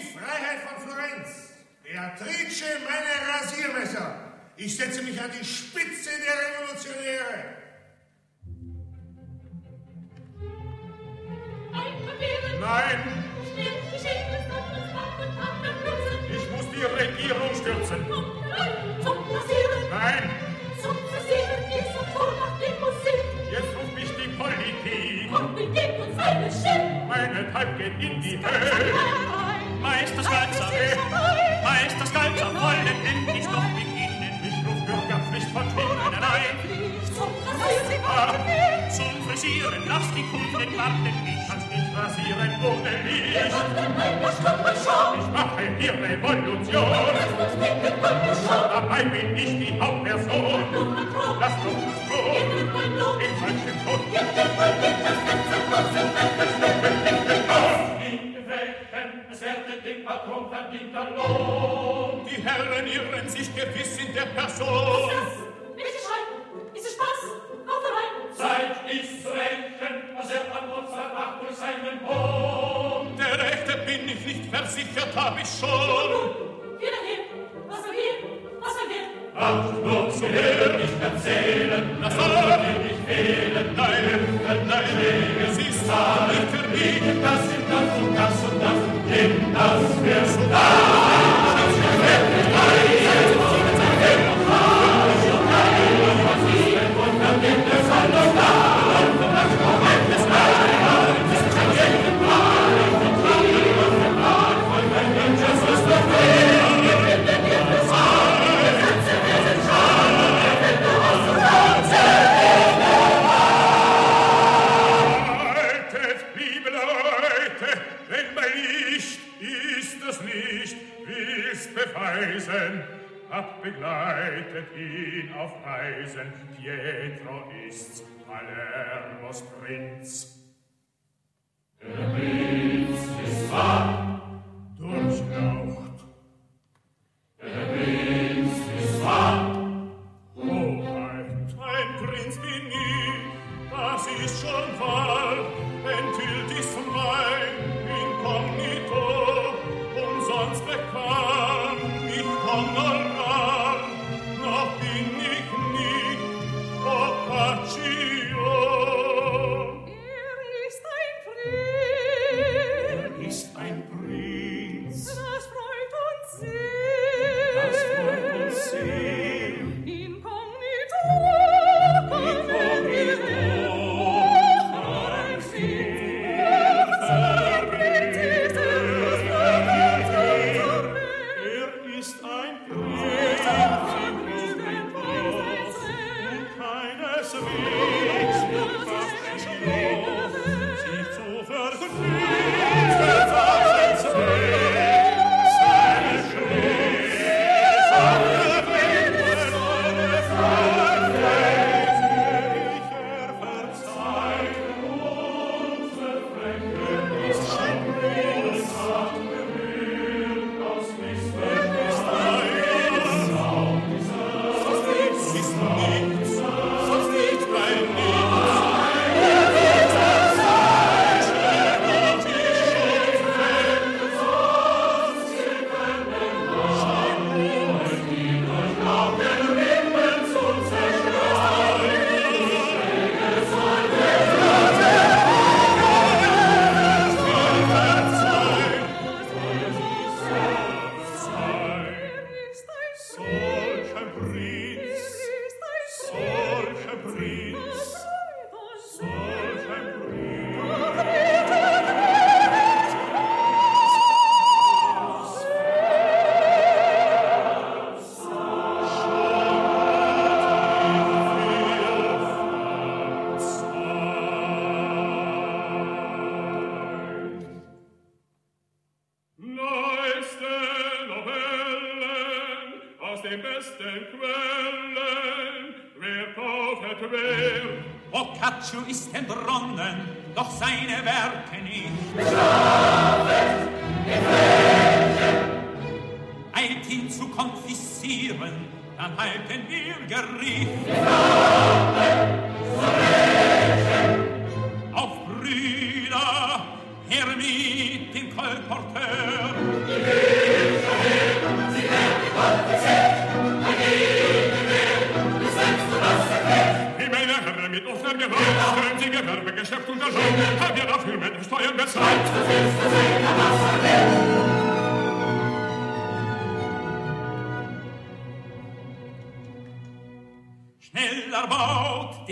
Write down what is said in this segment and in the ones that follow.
Freiheit von Florenz. Beatrice, meine Rasiermesser. Ich setze mich an die Spitze der Revolutionäre. Nein! Ich muss die Regierung stürzen. Nein! Jetzt ruft mich die Politik. Meinethalb geht in die Höhe. Meisterskalzer wollen endlich doch beginnen. Ich ruf Bürgerpflicht von vornherein. Zum Frisieren, lass die Kunden warten. Ich kann's nicht rasieren ohne Licht. Ich mache hier Revolution. Dabei bin ich die Hauptperson. Lass uns das Blut in falschem Ton. Es werde dem Patron verdienter Lohn. Die Herren irren sich gewiss in der Person. Welche Schreiben? Ist es Spaß? Auf der Reihe! Zeit ist Rechten, was an uns verbracht durch seinen Hohn. Der Rechte bin ich nicht versichert, hab ich schon. Jeder her, was wir, Ach, nur zu hören, nicht erzählen, das soll dir nicht fehlen. Nein, es ist da nicht verbieten, das sind das und das und das, denn das wärst du da. Begleitet ihn auf Reisen, Pietro ist's, Palermos Prinz. Der Prinz ist wahr, durchlaucht. Der Prinz ist wahr, Hoheit. Ein Prinz bin ich, das ist schon wahr, enthüllt ist mein Inkognito, und sonst bekannt, ich komm noch bin ich nicht, Boccaccio. Er ist ein Prinz. Das freut uns sehr. Inkognito. Boccaccio ist entronnen, doch seine Werke nicht. Bestrafen, Eilt ihn zu konfiszieren, dann halten wir Gericht. Auf Brüder, her mit dem Kolporteur.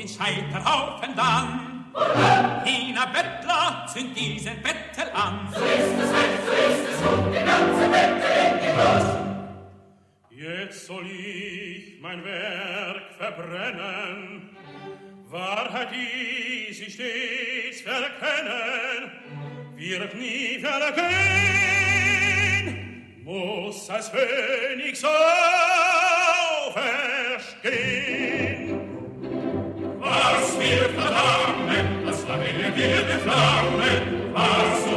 den Scheiterhaufen dann. Jener Bettler zündt diesen Bettel an. So ist es recht, so ist es gut, die ganze Bettel in die Brust. Jetzt soll ich mein Werk verbrennen. Wahrheit, die sich stets verkennen, wird nie vergehen, muss als Phönix auferstehen. Was wir verdammen, das lange wird Flamme, was